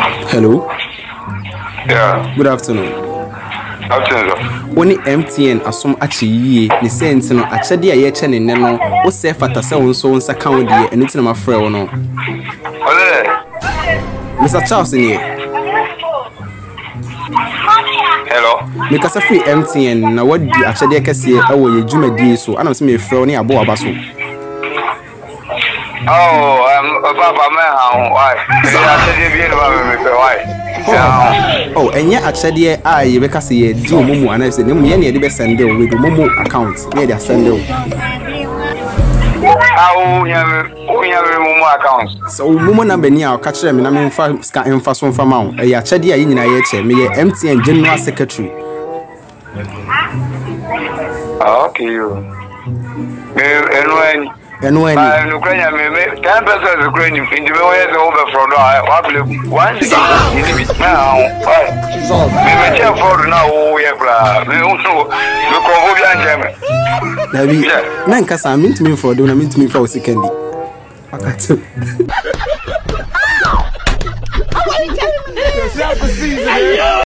Hello. Yeah. Good afternoon. Afternoon. Only MTN asom achi ni sense no achede aye che ne no wo se fata se won so nsa kan wodi e nti na ma frɛ wo no. Mr. Charles ni. Hello. Me kasa free MTN na wodi achede kese e wo ye dwumadi so ana se me frɛ wo ne abo aba so. Oh, Papa man, why? Oh, enya achede a ye be kase ye di omumu ana se ne mu ye ne de be send o we do momo account ne de send o. Ah, unya momo account. So momo number ni a ka kire me na me mfa ska mfa so mfa ma wo. E ya achede a ye nyina ye che me ye MTN General Secretary. Okay you. Eno ani. In Ukraine, me 10% Ukraine in the way over from once again. Now, me check for now. We have me Dabi, na nkasa mint me for do na mint me for second. Akato. What are you telling me?